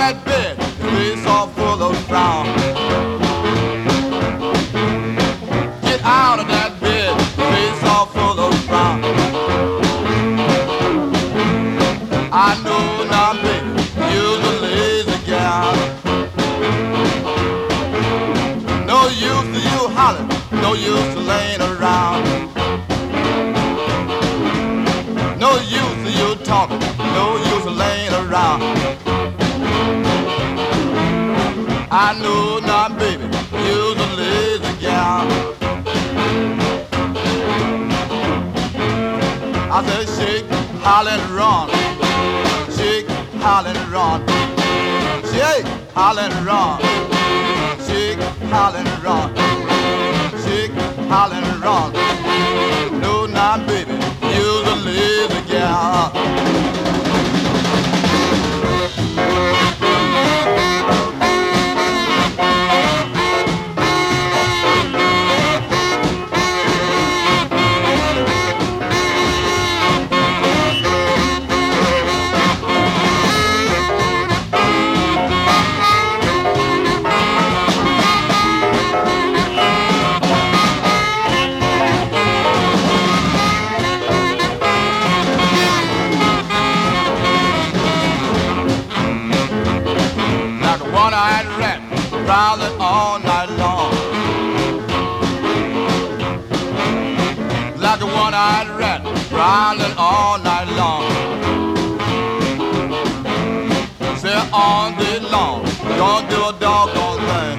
that bed, your face all full of frown. Get out of that bed, your face all full of frown. I know now, baby, you're a lazy gal. No use to you hollering, no use to laying around. No use to you talking, no use to laying around. I know now, baby, you're a lazy gal. I said shake, holler and run. Shake, holler and run. Shake, holler and run. Shake, holler and run. Shake, holler and run. No, now, baby, you're a lazy gal. One-eyed rat prowling all night long. Like a one-eyed rat prowling all night long. Say all day long, don't do a doggone thing.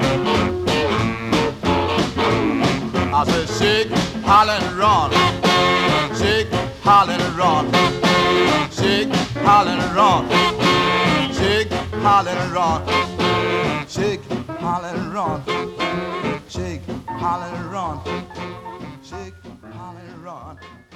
I said shake, holler and run. Shake, holler and run. Shake, holler and run. Shake, holler and run. Shake, holler and run. Shake, holler and run. Shake, holler and run.